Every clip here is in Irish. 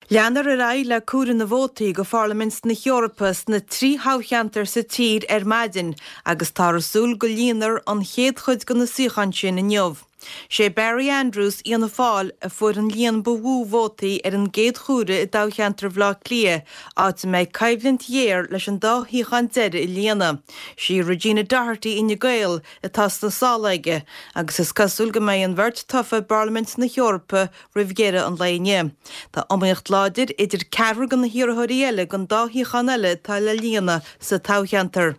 Leanar a raibh le cúra na bhótaí go Pharlaments na Eorpas na trí hácheantar sa tír maidin agus tá súl go líonar an chéad chuid go na suíchan sin in neomh. Sé Barry Andrews íana fáil a fuair an líon bhú bhótaí an géad chúra I dácheantar bhlá clia áit méid caibhlint dhéir leis an dá híchan deire I líana. Sí Regina Doherty ina Gael atá na sálaige agus is cosúil go méid an bhirt tofa Parliament na Eorpa rihgéire an léine. Tá amaíocht láidir idir ceathair go na hiorthirí eile gan dá híchan eile tá le líana sa tácheantar.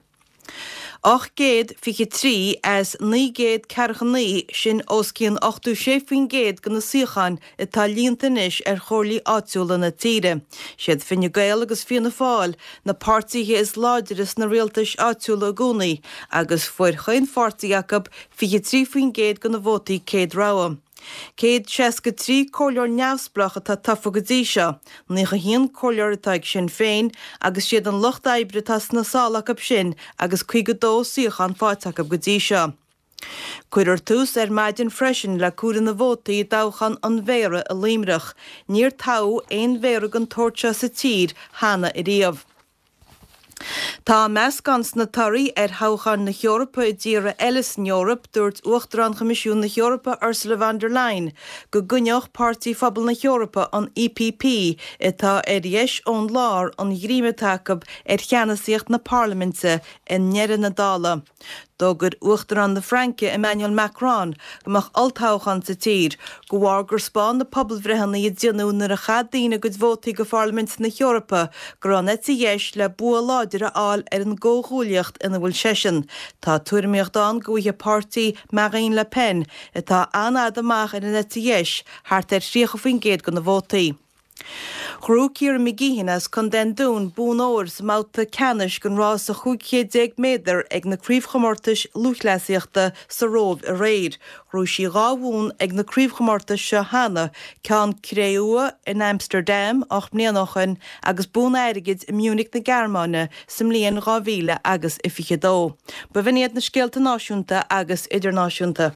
853 as 949 sin oscíonn 86 go na suíchan atá líontanis chorlaí áitiúla na tíre. Siad Fine Gael agus Fianna Fáil na pártaithe is láidiris na rialtais áitiúla a gúnaí agus fuair chuin fórtaí Jacob 23 go na bhótaí céad ráha. Céad 63 cóileor neamhsplach atá tafa go dtí seo, nícha híon cóileor atá ag sin féin agus siad an lucht oibre tas na sálaach ab sin agus 52 suíochan fáteach ab go dtí seo. Cuidir tús maidin freisin le cúra na bhótaí dáchan an bhéire a líomhreach, níor táú éon bhéire an tóirte sa tír hána I riamh. Tá meascans na tarí háchan na Eorpa I ddíra Ellis in Europe dúirt uachtar an Comisiún na Eorpa Ursula von der Leyen go gcuineoch Pártaí Phobal na Eorpa an EPP atá dheis ón lár an ghríimetácab cheannasaíocht na Parlamente in Neire na Dála. Dógur uachtar an na Franke Emmanuel Macron gomach altáchan sa tír go bhhar gur spáin na pobalbhreithanna I dtionú nar a chadaína go bhótaí go Pharlaments na Eorpa gur an dheis le bua láidir a áil an ggóthúlaíocht ina bhfuil sesin. Tá tuairimíocht an gúthe Pártaí Marine Le Pen atá anad amach in an dheis thart 3 go na bhótaí. Chrúcíar migíhinas chun den dún bún óir sa máta canis gon rás a 510 méadar ag na críomhchomórtais luachleasaíochta sa rómh a réir. Chrú sí ráhún ag na críomhchomórtais se hána ceann Créua in Amsterdam 8 mblianachan agus bún airigid I Munich na Gearmáine sa mbliain 2000 agus 22. Ba bhíad na scéalta náisiúnta agus idirnáisiúnta.